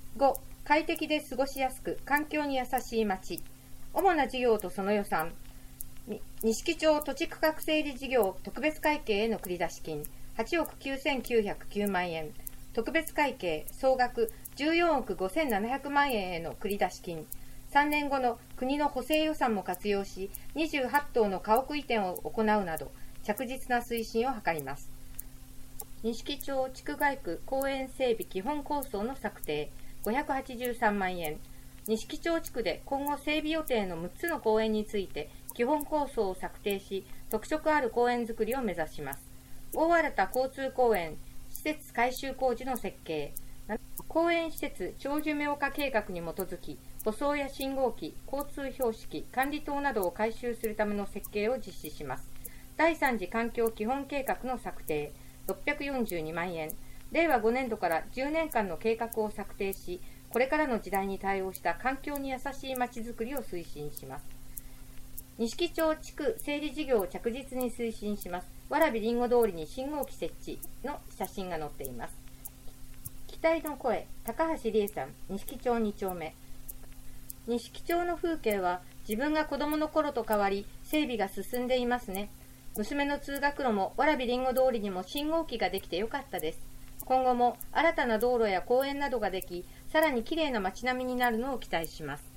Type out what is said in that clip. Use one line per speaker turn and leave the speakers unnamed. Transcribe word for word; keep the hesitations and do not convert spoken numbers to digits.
ご、快適で過ごしやすく環境に優しい町。主な事業とその予算。錦町土地区画整理事業特別会計への繰出金はちおくきゅうせんきゅうひゃくきゅうまんえん、特別会計総額じゅうよんおくごせんななひゃくまんえんへの繰出金、さんねんごの国の補正予算も活用しにじゅうはちとうの家屋移転を行うなど着実な推進を図ります。錦町地区街区公園整備基本構想の策定ごひゃくはちじゅうさんまんえん、錦町地区で今後整備予定のむっつの公園について基本構想を策定し、特色ある公園づくりを目指します。大新田交通公園施設改修工事の設計、公園施設長寿命化計画に基づき、舗装や信号機、交通標識、管理棟などを改修するための設計を実施します。だいさん次環境基本計画の策定ろっぴゃくよんじゅうにまんえん、れいわごねんどからじゅうねんかんの計画を策定し、これからの時代に対応した環境に優しいまちづくりを推進します。錦町地区整理事業を着実に推進します。蕨りんご通りに信号機設置の写真が載っています。期待の声、高橋理恵さん、錦町にちょうめ。錦町の風景は自分が子供の頃と変わり、整備が進んでいますね。娘の通学路も蕨りんご通りにも信号機ができてよかったです。今後も新たな道路や公園などができ、さらにきれいな街並みになるのを期待します。